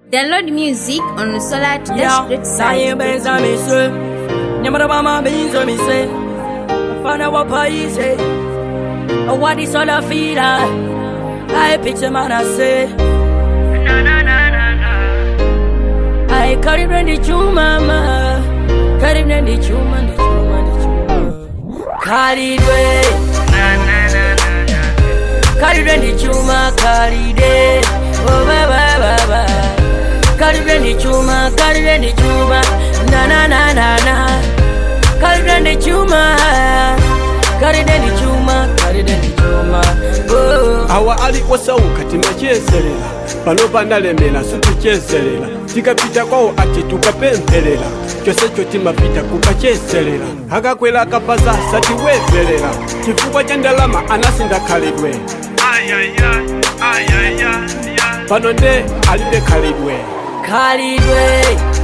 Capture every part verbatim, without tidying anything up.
Download music on the Solar to Yeah, Dash saye benza mise. Nyamara bama benzo mise. Fana wa paise. Wadi sola fila. I picture man I say. Na na na na na. I carry brandy chuma ma. Carry brandy chuma, the chuma, the chuma. Carry way. Na na na na na. Carry brandy chuma, carry day. Oh ba ba ba ba. Carry chuma, carry chuma, na na na na na. Carry chuma, carry chuma, carry chuma. Oh. Awa ali wasauka timacheselela pano pandalemela sutucheselela tikapita kwao ati tukapempelela chose cho timapita kukacheselela akakwela kapaza sati wepelela chifukwa cha ndalama anasinda khalidwe ayaya ayaya pano nde alibe khalidwe Khalidwe,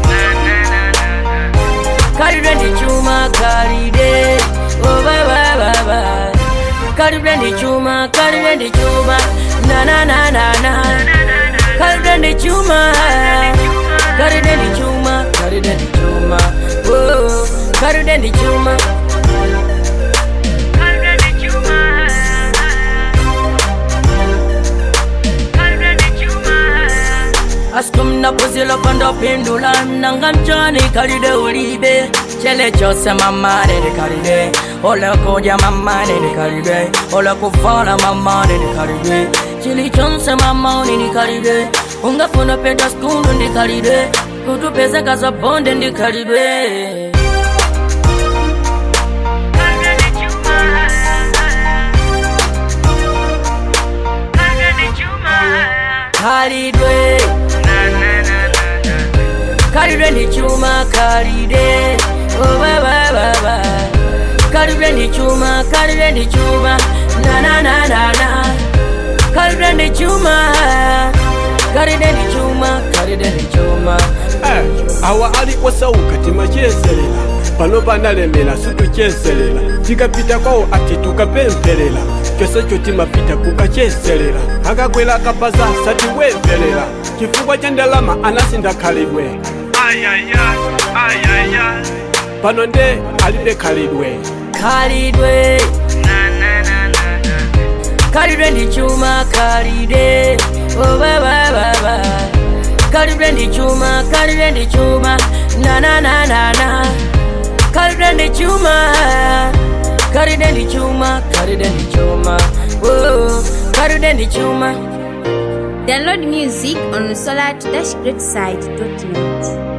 Khalidwe chuma, Khalidwe, oh ba ba ba ba. Khalidwe chuma, Khalidwe chuma, na na na na na. Khalidwe chuma, Khalidwe chuma, Khalidwe chuma, oh Khalidwe chuma. Askum na kuzila panda pendula nangamchani karide ulibe chele chose mama ne karide ola koja mama ne karide ola kufala mama ne karide chili chonse mama ne karide unga funa peta skundu ne karide kutu pesa kaza bonde ne karide Khalidwe Khalidwe chuma Khalidwe oh ba ba ba ba Khalidwe chuma Khalidwe chuma na na na na na Khalidwe chuma Khalidwe chuma Khalidwe chuma eh awa ali wasauka timacheselela pano pandalemela sutucheselela tikapita kwao ati tukapempelela chose cho timapita kukacheselela akakwela kapaza sati wepelela chifukwa cha ndalama anasinda khalidwe ayaya ayaya pano nde alibe khalidwe Khalidwe na na na na Khalidwe chuma Khalidwe oh ba ba ba ba Khalidwe chuma Khalidwe chuma na na na na na Khalidwe chuma Khalidwe chuma Khalidwe chuma oh Khalidwe chuma. Download music on the Solar to Dash Great site dot net.